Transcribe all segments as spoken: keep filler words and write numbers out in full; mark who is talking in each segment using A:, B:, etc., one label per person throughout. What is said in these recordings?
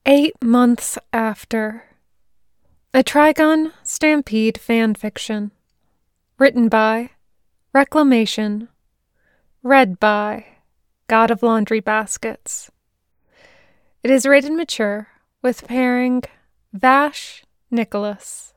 A: Eight months after. A Trigun Stampede fanfiction. Written by Reclamation. Read by God of Laundry Baskets. It is rated mature with pairing Vash Nicholas.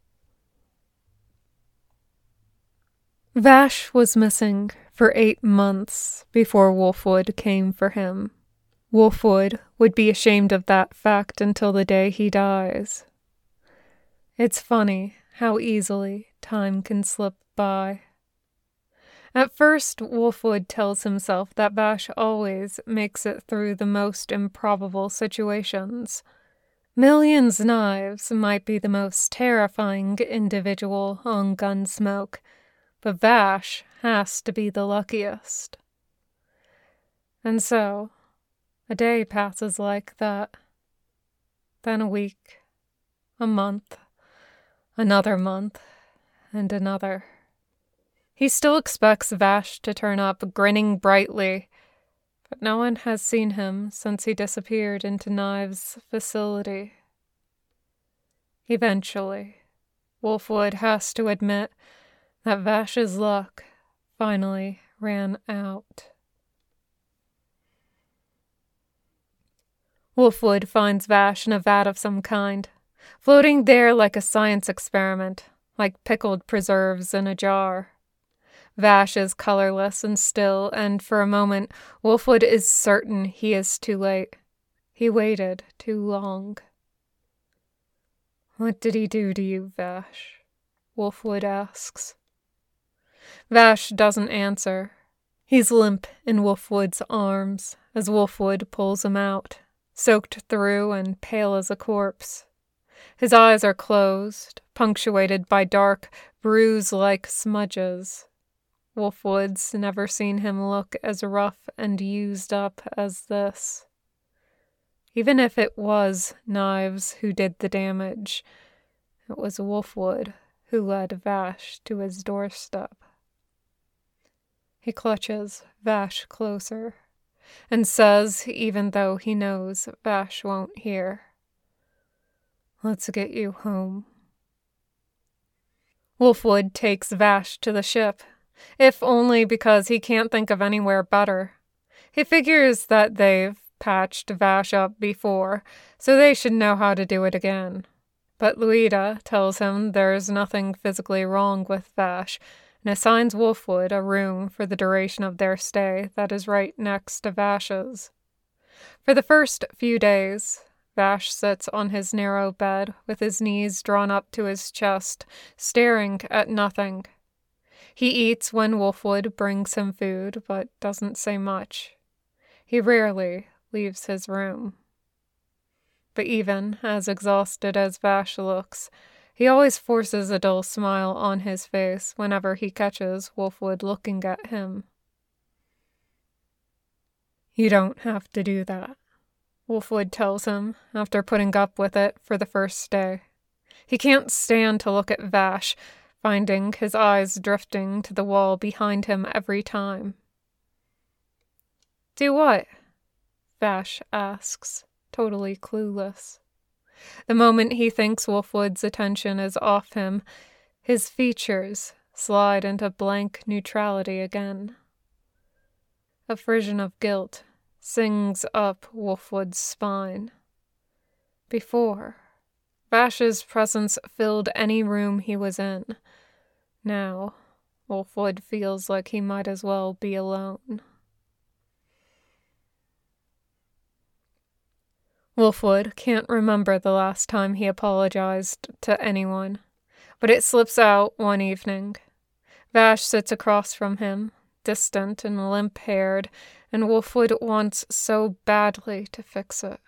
A: Vash was missing for eight months before Wolfwood came for him. Wolfwood would be ashamed of that fact until the day he dies. It's funny how easily time can slip by. At first, Wolfwood tells himself that Vash always makes it through the most improbable situations. Millions Knives might be the most terrifying individual on Gunsmoke, but Vash has to be the luckiest. And so, a day passes like that. Then a week, a month, another month, and another. He still expects Vash to turn up grinning brightly, but no one has seen him since he disappeared into Knives' facility. Eventually, Wolfwood has to admit that Vash's luck finally ran out. Wolfwood finds Vash in a vat of some kind, floating there like a science experiment, like pickled preserves in a jar. Vash is colorless and still, and for a moment, Wolfwood is certain he is too late. He waited too long. "What did he do to you, Vash?" Wolfwood asks. Vash doesn't answer. He's limp in Wolfwood's arms as Wolfwood pulls him out, soaked through and pale as a corpse. His eyes are closed, punctuated by dark, bruise-like smudges. Wolfwood's never seen him look as rough and used up as this. Even if it was Knives who did the damage, it was Wolfwood who led Vash to his doorstep. He clutches Vash closer and says, even though he knows Vash won't hear, "Let's get you home." Wolfwood takes Vash to the ship, if only because he can't think of anywhere better. He figures that they've patched Vash up before, so they should know how to do it again. But Luida tells him there's nothing physically wrong with Vash, and assigns Wolfwood a room for the duration of their stay that is right next to Vash's. For the first few days, Vash sits on his narrow bed with his knees drawn up to his chest, staring at nothing. He eats when Wolfwood brings him food, but doesn't say much. He rarely leaves his room. But even as exhausted as Vash looks, he always forces a dull smile on his face whenever he catches Wolfwood looking at him. "You don't have to do that," Wolfwood tells him after putting up with it for the first day. He can't stand to look at Vash, finding his eyes drifting to the wall behind him every time. "Do what?" Vash asks, totally clueless. The moment he thinks Wolfwood's attention is off him, his features slide into blank neutrality again. A frisson of guilt sings up Wolfwood's spine. Before, Vash's presence filled any room he was in. Now, Wolfwood feels like he might as well be alone. Wolfwood can't remember the last time he apologized to anyone, but it slips out one evening. Vash sits across from him, distant and limp-haired, and Wolfwood wants so badly to fix it.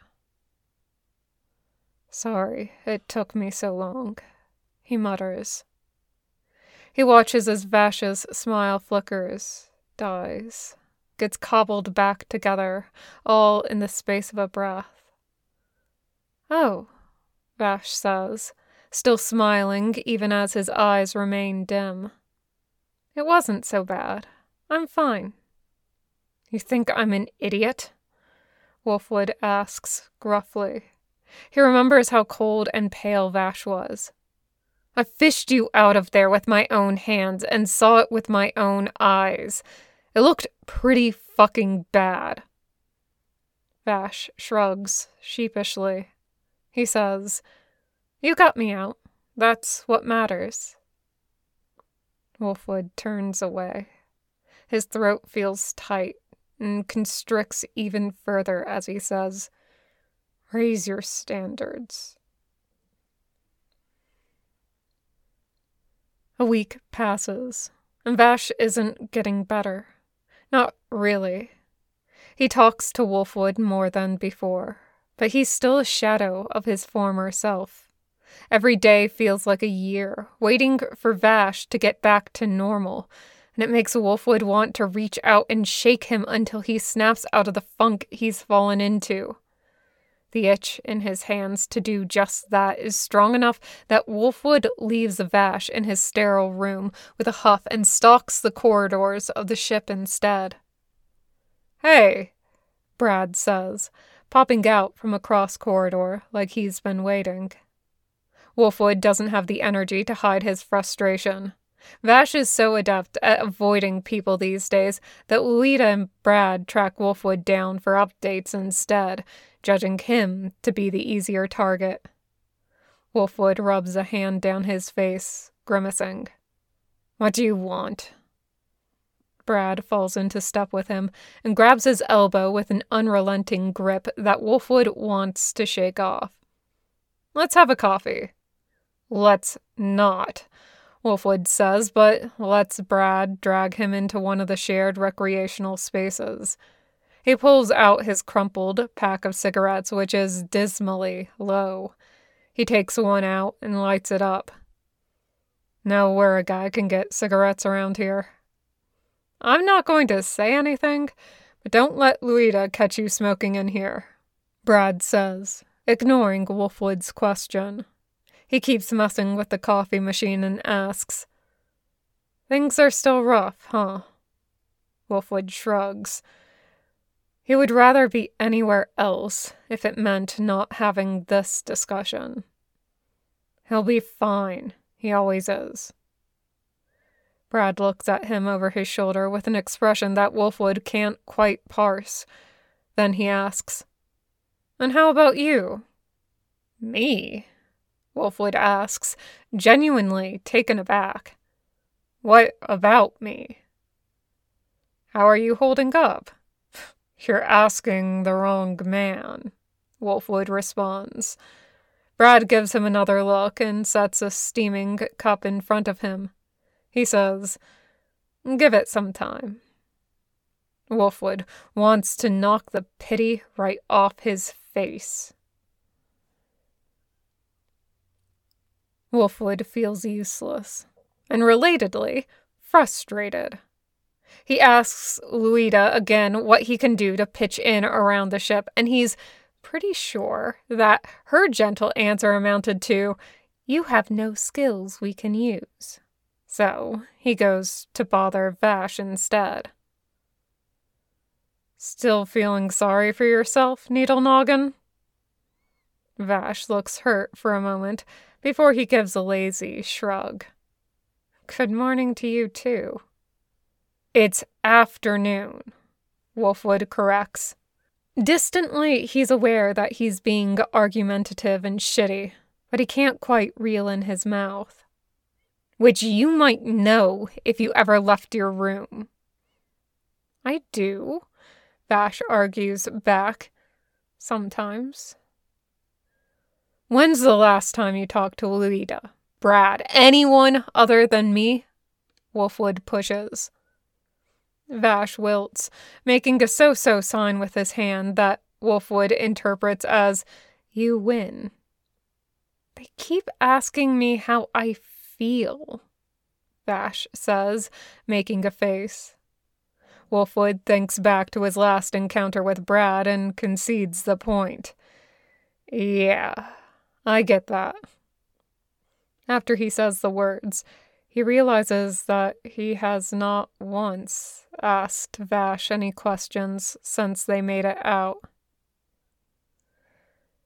A: "Sorry, it took me so long," he mutters. He watches as Vash's smile flickers, dies, gets cobbled back together, all in the space of a breath. "Oh," Vash says, still smiling even as his eyes remain dim. "It wasn't so bad. I'm fine." "You think I'm an idiot?" Wolfwood asks gruffly. He remembers how cold and pale Vash was. I fished you out of there with my own hands and saw it with my own eyes. It looked pretty fucking bad. Vash shrugs sheepishly. He says, "You got me out. That's what matters." Wolfwood turns away. His throat feels tight and constricts even further as he says, "Raise your standards." A week passes, and Vash isn't getting better. Not really. He talks to Wolfwood more than before, but he's still a shadow of his former self. Every day feels like a year, waiting for Vash to get back to normal, and it makes Wolfwood want to reach out and shake him until he snaps out of the funk he's fallen into. The itch in his hands to do just that is strong enough that Wolfwood leaves Vash in his sterile room with a huff and stalks the corridors of the ship instead. "Hey," Brad says, popping out from across corridor like he's been waiting. Wolfwood doesn't have the energy to hide his frustration. Vash is so adept at avoiding people these days that Luita and Brad track Wolfwood down for updates instead, judging him to be the easier target. Wolfwood rubs a hand down his face, grimacing. "What do you want?" Brad falls into step with him and grabs his elbow with an unrelenting grip that Wolfwood wants to shake off. "Let's have a coffee." "Let's not," Wolfwood says, but lets Brad drag him into one of the shared recreational spaces. He pulls out his crumpled pack of cigarettes, which is dismally low. He takes one out and lights it up. "Know where a guy can get cigarettes around here?" "I'm not going to say anything, but don't let Luita catch you smoking in here," Brad says, ignoring Wolfwood's question. He keeps messing with the coffee machine and asks, "Things are still rough, huh?" Wolfwood shrugs. He would rather be anywhere else if it meant not having this discussion. "He'll be fine. He always is." Brad looks at him over his shoulder with an expression that Wolfwood can't quite parse. Then he asks, "And how about you?" "Me?" Wolfwood asks, genuinely taken aback. "What about me?" "How are you holding up?" "You're asking the wrong man," Wolfwood responds. Brad gives him another look and sets a steaming cup in front of him. He says, "Give it some time." Wolfwood wants to knock the pity right off his face. Wolfwood feels useless, and relatedly, frustrated. He asks Luita again what he can do to pitch in around the ship, and he's pretty sure that her gentle answer amounted to, "You have no skills we can use." So he goes to bother Vash instead. "Still feeling sorry for yourself, Needle Noggin?" Vash looks hurt for a moment before he gives a lazy shrug. "Good morning to you, too." "It's afternoon," Wolfwood corrects. Distantly, he's aware that he's being argumentative and shitty, but he can't quite reel in his mouth. "Which you might know if you ever left your room." "I do," Vash argues back. "Sometimes." "When's the last time you talked to Luita? Brad? Anyone other than me?" Wolfwood pushes. Vash wilts, making a so-so sign with his hand that Wolfwood interprets as, "You win." "They keep asking me how I feel," Vash says, making a face. Wolfwood thinks back to his last encounter with Brad and concedes the point. "Yeah, I get that." After he says the words, he realizes that he has not once asked Vash any questions since they made it out.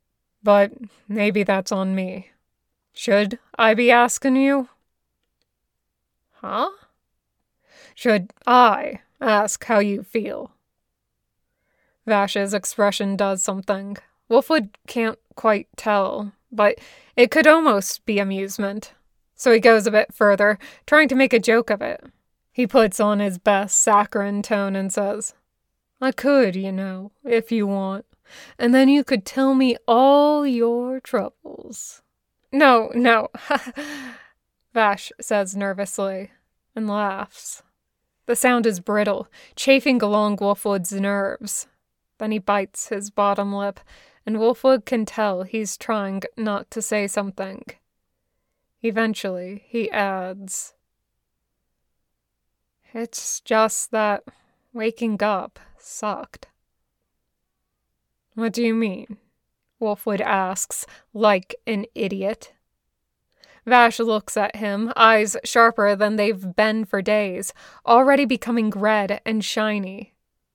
A: But maybe that's on me. Should I be asking you? Huh? Should I ask how you feel? Vash's expression does something. Wolfwood can't quite tell, but it could almost be amusement. So he goes a bit further, trying to make a joke of it. He puts on his best saccharine tone and says, I could, you know, if you want, and then you could tell me all your troubles. No, no, Vash says nervously, and laughs. The sound is brittle, chafing along Wolfwood's nerves. Then he bites his bottom lip, and Wolfwood can tell he's trying not to say something. Eventually, he adds, It's just that waking up sucked. What do you mean? Wolfwood asks, like an idiot. Vash looks at him, eyes sharper than they've been for days, already becoming red and shiny.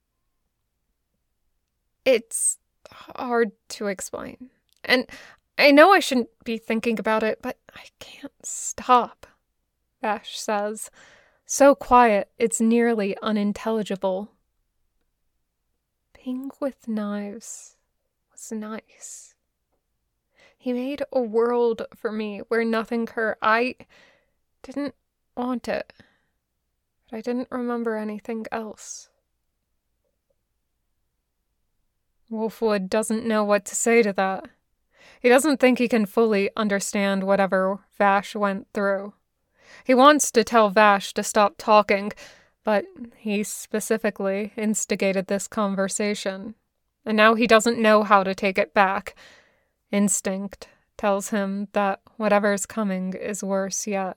A: It's hard to explain. And I know I shouldn't be thinking about it, but I can't stop, Vash says. So quiet, it's nearly unintelligible. Being with Knives was nice. He made a world for me where nothing hurt. I didn't want it, but I didn't remember anything else. Wolfwood doesn't know what to say to that. He doesn't think he can fully understand whatever Vash went through. He wants to tell Vash to stop talking, but he specifically instigated this conversation, and now he doesn't know how to take it back. Instinct tells him that whatever's coming is worse yet.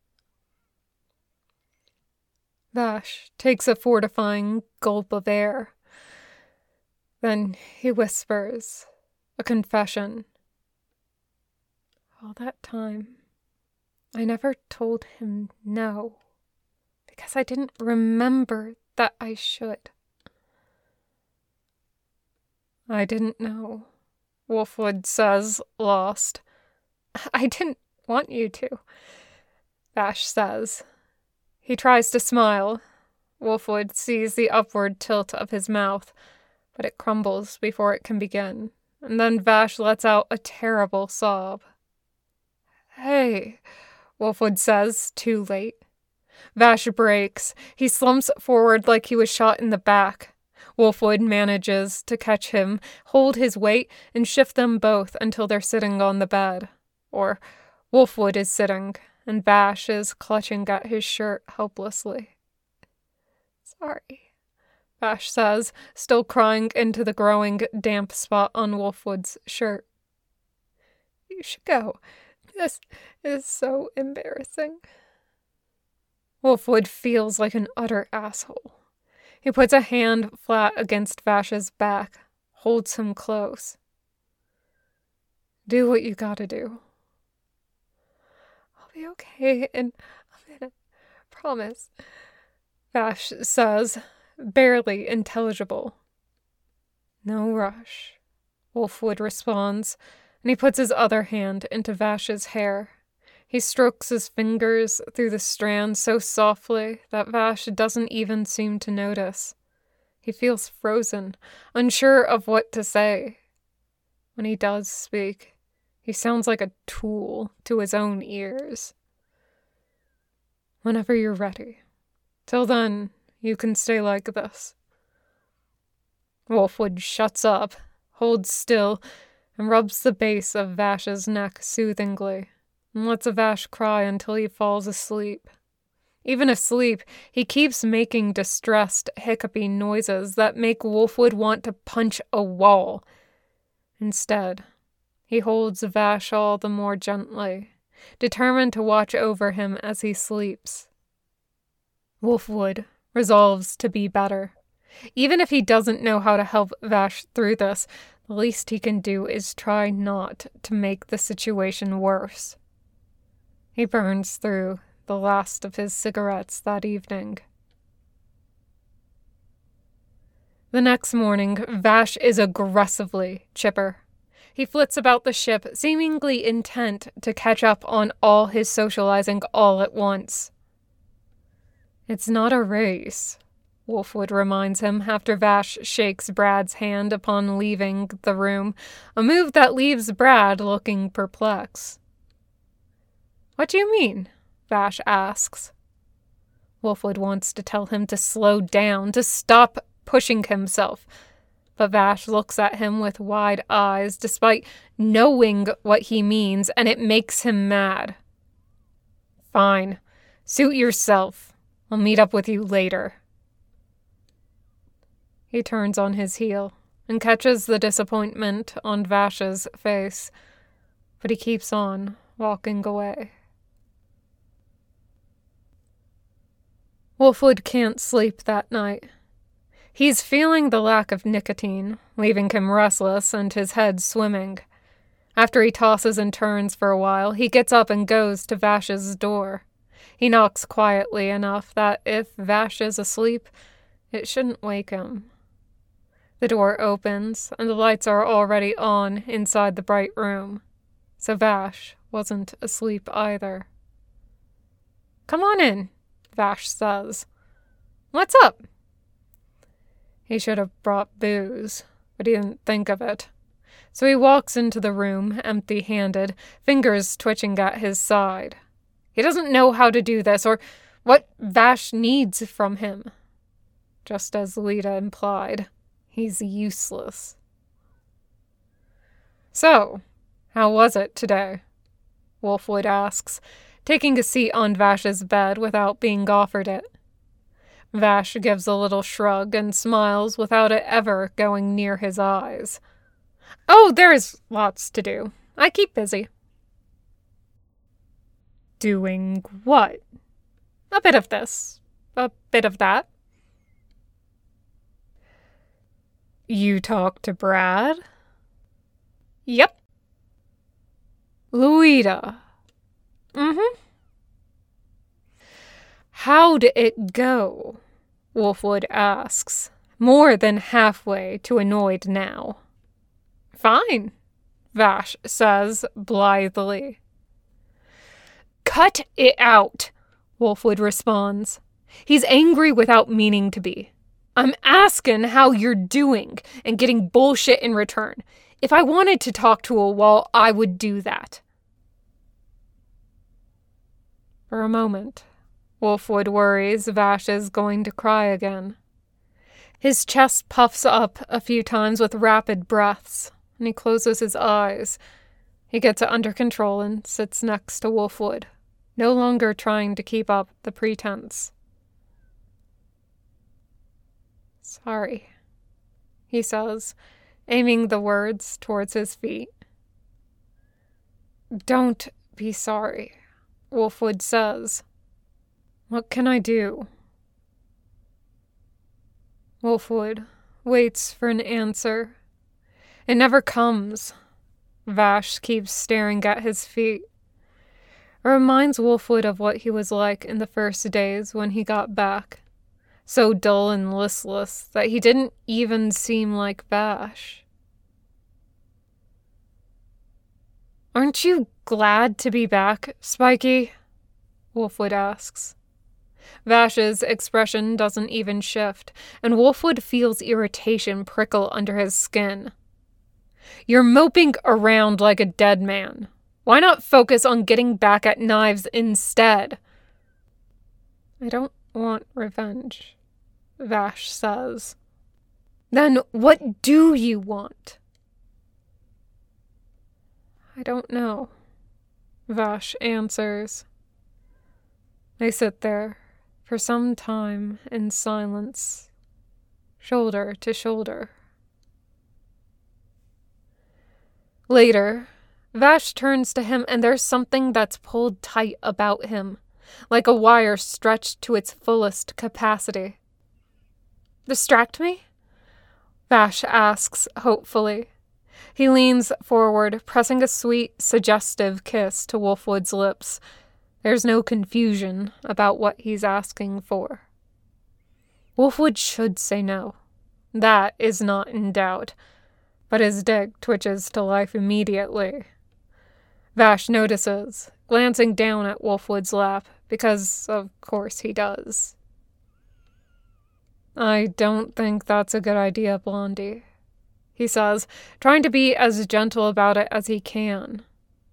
A: Vash takes a fortifying gulp of air. Then he whispers, a confession. All that time, I never told him no, because I didn't remember that I should. I didn't know, Wolfwood says, lost. I didn't want you to, Vash says. He tries to smile. Wolfwood sees the upward tilt of his mouth, but it crumbles before it can begin, and then Vash lets out a terrible sob. Hey, Wolfwood says, too late. Vash breaks. He slumps forward like he was shot in the back. Wolfwood manages to catch him, hold his weight, and shift them both until they're sitting on the bed. Or Wolfwood is sitting, and Vash is clutching at his shirt helplessly. Sorry, Vash says, still crying into the growing damp spot on Wolfwood's shirt. You should go. This is so embarrassing. Wolfwood feels like an utter asshole. He puts a hand flat against Vash's back, holds him close. Do what you gotta do. I'll be okay in a minute. Promise. Vash says, barely intelligible. No rush, Wolfwood responds, and he puts his other hand into Vash's hair. He strokes his fingers through the strands so softly that Vash doesn't even seem to notice. He feels frozen, unsure of what to say. When he does speak, he sounds like a tool to his own ears. Whenever you're ready. Till then, you can stay like this. Wolfwood shuts up, holds still, and rubs the base of Vash's neck soothingly, and lets Vash cry until he falls asleep. Even asleep, he keeps making distressed, hiccupy noises that make Wolfwood want to punch a wall. Instead, he holds Vash all the more gently, determined to watch over him as he sleeps. Wolfwood resolves to be better. Even if he doesn't know how to help Vash through this, the least he can do is try not to make the situation worse. He burns through the last of his cigarettes that evening. The next morning, Vash is aggressively chipper. He flits about the ship, seemingly intent to catch up on all his socializing all at once. It's not a race, Wolfwood reminds him after Vash shakes Brad's hand upon leaving the room, a move that leaves Brad looking perplexed. What do you mean? Vash asks. Wolfwood wants to tell him to slow down, to stop pushing himself, but Vash looks at him with wide eyes, despite knowing what he means, and it makes him mad. Fine. Suit yourself. I'll meet up with you later. He turns on his heel and catches the disappointment on Vash's face, but he keeps on walking away. Wolfwood can't sleep that night. He's feeling the lack of nicotine, leaving him restless and his head swimming. After he tosses and turns for a while, he gets up and goes to Vash's door. He knocks quietly enough that if Vash is asleep, it shouldn't wake him. The door opens, and the lights are already on inside the bright room, so Vash wasn't asleep either. Come on in, Vash says. What's up? He should have brought booze, but he didn't think of it. So he walks into the room, empty-handed, fingers twitching at his side. He doesn't know how to do this, or what Vash needs from him. Just as Lita implied, he's useless. So, how was it today? Wolfwood asks, taking a seat on Vash's bed without being offered it. Vash gives a little shrug and smiles without it ever going near his eyes. Oh, there's lots to do. I keep busy. Doing what? A bit of this, a bit of that. You talked to Brad? Yep. Louita. Mm-hmm. How'd it go? Wolfwood asks, more than halfway to annoyed now. Fine, Vash says blithely. Cut it out, Wolfwood responds. He's angry without meaning to be. I'm asking how you're doing and getting bullshit in return. If I wanted to talk to a wall, I would do that. For a moment, Wolfwood worries Vash is going to cry again. His chest puffs up a few times with rapid breaths, and he closes his eyes. He gets it under control and sits next to Wolfwood, no longer trying to keep up the pretense. Sorry, he says, aiming the words towards his feet. Don't be sorry, Wolfwood says. What can I do? Wolfwood waits for an answer. It never comes. Vash keeps staring at his feet. It reminds Wolfwood of what he was like in the first days when he got back. So dull and listless that he didn't even seem like Vash. Aren't you glad to be back, Spiky? Wolfwood asks. Vash's expression doesn't even shift, and Wolfwood feels irritation prickle under his skin. You're moping around like a dead man. Why not focus on getting back at Knives instead? I don't want revenge, Vash says. Then what do you want? I don't know, Vash answers. They sit there for some time in silence, shoulder to shoulder. Later, Vash turns to him and there's something that's pulled tight about him, like a wire stretched to its fullest capacity. Distract me? Vash asks hopefully. He leans forward, pressing a sweet, suggestive kiss to Wolfwood's lips. There's no confusion about what he's asking for. Wolfwood should say no. That is not in doubt. but his dick twitches to life immediately. Vash notices, glancing down at Wolfwood's lap, because of course he does. "I don't think that's a good idea, Blondie," he says, trying to be as gentle about it as he can.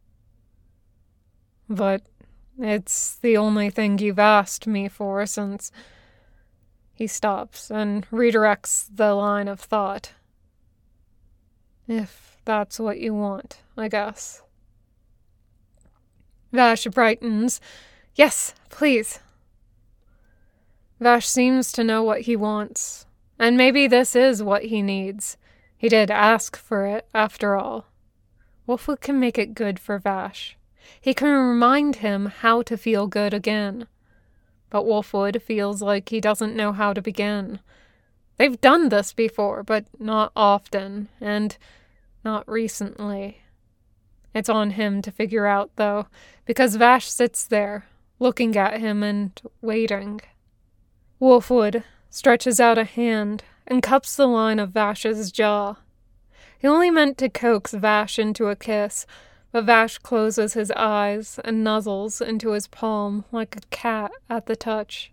A: "But it's the only thing you've asked me for since..." He stops and redirects the line of thought. "If that's what you want, I guess." Vash brightens. "Yes, please." Vash seems to know what he wants, and maybe this is what he needs. He did ask for it, after all. Wolfwood can make it good for Vash. He can remind him how to feel good again. But Wolfwood feels like he doesn't know how to begin. They've done this before, but not often, and not recently. It's on him to figure out, though, because Vash sits there, looking at him and waiting. Wolfwood stretches out a hand and cups the line of Vash's jaw. He only meant to coax Vash into a kiss, but Vash closes his eyes and nuzzles into his palm like a cat at the touch.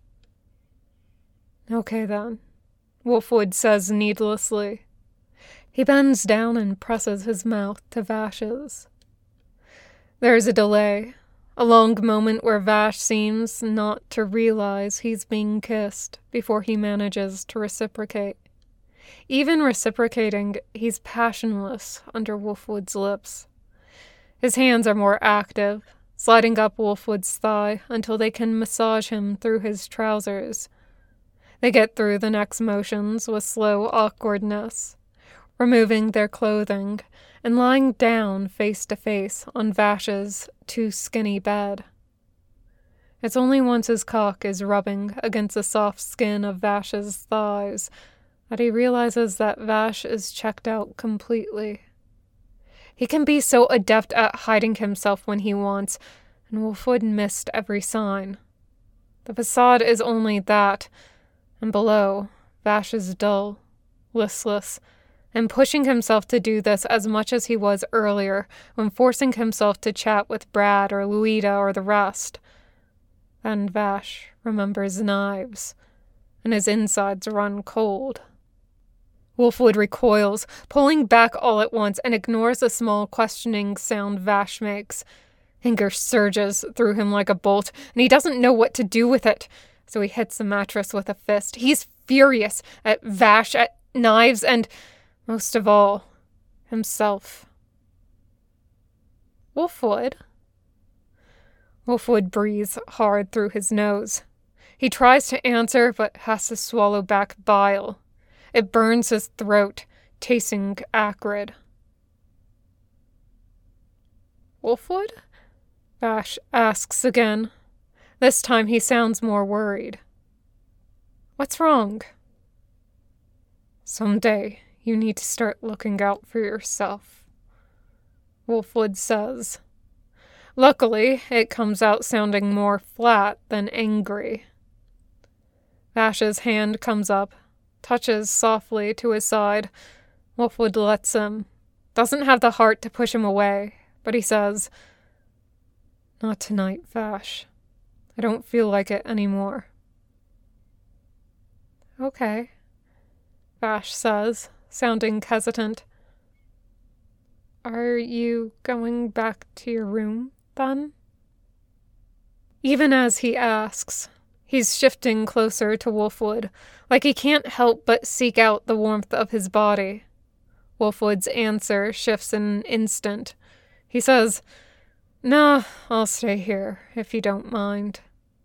A: "Okay then," Wolfwood says needlessly. He bends down and presses his mouth to Vash's. There's a delay, a long moment where Vash seems not to realize he's being kissed before he manages to reciprocate. Even reciprocating, he's passionless under Wolfwood's lips. His hands are more active, sliding up Wolfwood's thigh until they can massage him through his trousers. They get through the next motions with slow awkwardness, removing their clothing and lying down face to face on Vash's too skinny bed. It's only once his cock is rubbing against the soft skin of Vash's thighs that he realizes that Vash is checked out completely. He can be so adept at hiding himself when he wants, and Wolfwood missed every sign. The facade is only that, and below, Vash is dull, listless, and pushing himself to do this as much as he was earlier when forcing himself to chat with Brad or Luida or the rest. Then Vash remembers knives, and his insides run cold. Wolfwood recoils, pulling back all at once, and ignores the small questioning sound Vash makes. Anger surges through him like a bolt, and he doesn't know what to do with it, so he hits the mattress with a fist. He's furious at Vash, at knives, and, most of all, himself. "Wolfwood?" Wolfwood breathes hard through his nose. He tries to answer, but has to swallow back bile. It burns his throat, tasting acrid. "Wolfwood?" Vash asks again. This time he sounds more worried. "What's wrong?" "Someday you need to start looking out for yourself," Wolfwood says. Luckily, it comes out sounding more flat than angry. Vash's hand comes up, touches softly to his side. Wolfwood lets him. Doesn't have the heart to push him away, but he says, "Not tonight, Vash. I don't feel like it anymore." "Okay," Vash says, sounding hesitant. "Are you going back to your room, then?" Even as he asks, he's shifting closer to Wolfwood, like he can't help but seek out the warmth of his body. Wolfwood's answer shifts in an instant. He says, "Nah, I'll stay here, if you don't mind."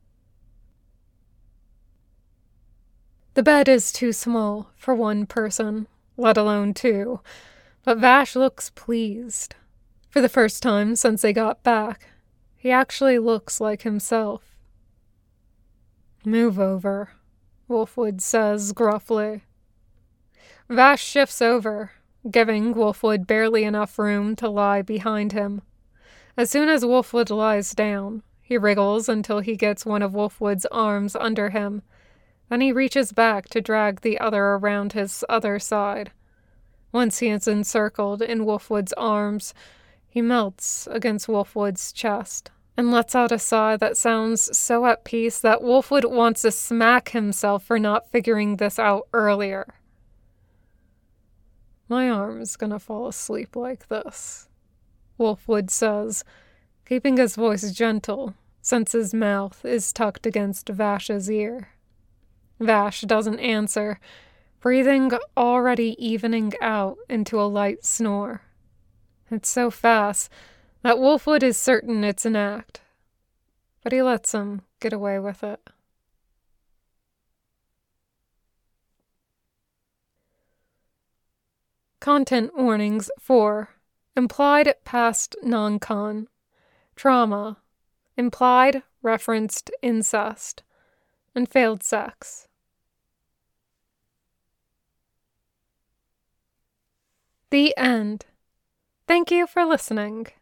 A: The bed is too small for one person, let alone two, but Vash looks pleased. For the first time since they got back, he actually looks like himself. "Move over," Wolfwood says gruffly. Vash shifts over, giving Wolfwood barely enough room to lie behind him. As soon as Wolfwood lies down, he wriggles until he gets one of Wolfwood's arms under him. Then he reaches back to drag the other around his other side. Once he is encircled in Wolfwood's arms, he melts against Wolfwood's chest and lets out a sigh that sounds so at peace that Wolfwood wants to smack himself for not figuring this out earlier. My arm's gonna fall asleep like this, Wolfwood says, keeping his voice gentle since his mouth is tucked against Vash's ear. Vash doesn't answer, breathing already evening out into a light snore. It's so fast that Wolfwood is certain it's an act, but he lets him get away with it. Content warnings for implied past non-con, trauma, implied referenced incest, and failed sex. The end. Thank you for listening.